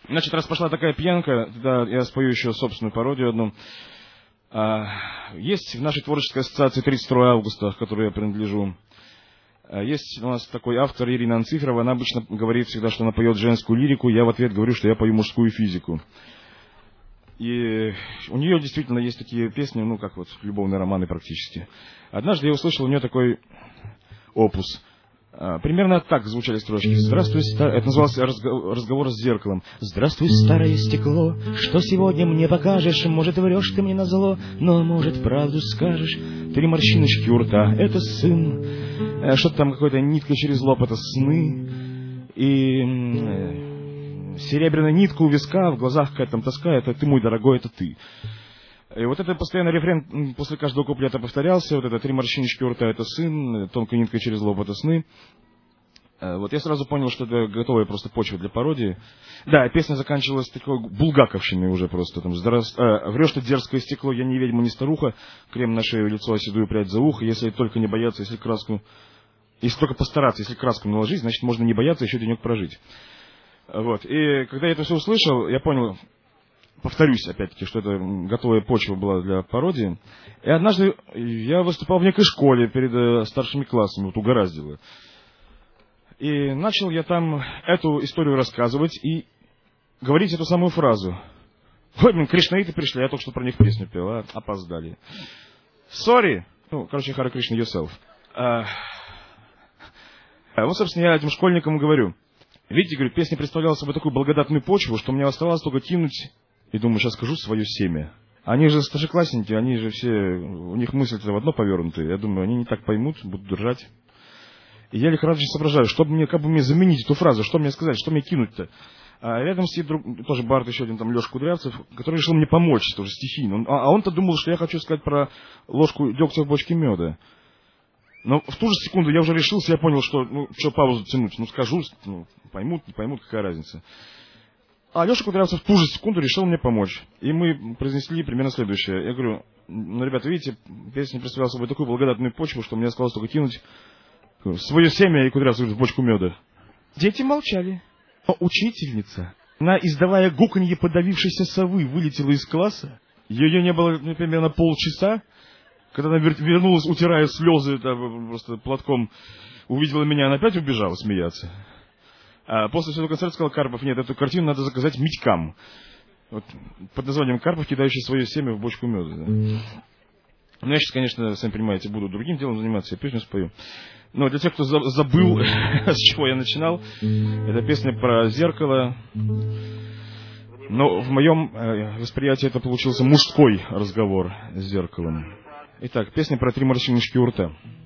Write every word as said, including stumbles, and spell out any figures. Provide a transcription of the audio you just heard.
Значит, раз пошла такая пьянка, тогда я спою еще собственную пародию одну. Есть в нашей творческой ассоциации тридцать второго августа, к которой я принадлежу, есть у нас такой автор Ирина Анциферова. Она обычно говорит всегда, что она поет женскую лирику. Я в ответ говорю, что я пою мужскую физику. И у нее действительно есть такие песни, ну, как вот любовные романы практически. Однажды я услышал у нее такой опус. Примерно так звучали строчки. Здравствуй, стар... Это назывался разговор с зеркалом. Здравствуй, старое стекло, что сегодня мне покажешь? Может, врешь ты мне назло, но, может, правду скажешь. Три морщиночки у рта — это сын. Что-то там, какой-то нитка через лоб — это сны. И серебряная нитка у виска, в глазах какая-то там тоска — это ты, мой дорогой, это ты. И вот это постоянно рефрен после каждого куплета повторялся. Вот это три морщиночки у рта — это сын, тонкая нитка через лоб — это сны. Вот я сразу понял, что это готовая просто почва для пародии. Да, песня заканчивалась такой булгаковщиной уже просто. Там, Здравств... а, врешь ты, дерзкое стекло, я не ведьма, не старуха. Крем на шею, лицо, а седую прядь за ухо. Если только не бояться, если краску... Если только постараться, если краску наложить, значит, можно не бояться, еще денек прожить. Вот. И когда я это все услышал, я понял... Повторюсь, опять-таки, что это готовая почва была для пародии. И однажды я выступал в некой школе перед старшими классами, вот угораздило. И начал я там эту историю рассказывать и говорить эту самую фразу. Ой, блин, кришнаиты пришли, я только что про них песню пел, а опоздали. Sorry. Ну, короче, Hare Krishna yourself. А, вот, собственно, я этим школьникам говорю. Видите, говорю, песня представляла собой такую благодатную почву, что мне оставалось только кинуть... И думаю, сейчас скажу свое семя. Они же старшеклассники, они же все, у них мысли-то в одно повернутые. Я думаю, они не так поймут, будут держать. И я лихорадочно соображаю, что мне, как бы мне заменить эту фразу, что мне сказать, что мне кинуть-то. А рядом сидит друг, тоже Барт, еще один там Леша Кудрявцев, который решил мне помочь, тоже стихийно. Он, а он-то думал, что я хочу сказать про ложку дегтя в бочке меда. Но в ту же секунду я уже решился, я понял, что, ну, что паузу тянуть. Ну, скажу, ну, поймут, не поймут, какая разница. А Леша Кудрявцев в ту же секунду решил мне помочь. И мы произнесли примерно следующее. Я говорю, ну, ребята, видите, песня представляла собой такую благодатную почву, что мне осталось только кинуть свое семя, и Кудрявцев говорит, в бочку меда. Дети молчали. Но учительница, она, издавая гуканье подавившейся совы, вылетела из класса. Ее не было примерно полчаса. Когда она вернулась, утирая слезы там, просто платком, увидела меня, она опять убежала смеяться. А после своего концерта сказал Карпов, нет, эту картину надо заказать Митькам. Вот, под названием Карпов, кидающий свое семя в бочку меда. Да. Ну, я сейчас, конечно, сами понимаете, буду другим делом заниматься, я песню спою. Но для тех, кто забыл, с чего я начинал, это песня про зеркало. Но в моем восприятии это получился мужской разговор с зеркалом. Итак, песня про три морщиночки у рта.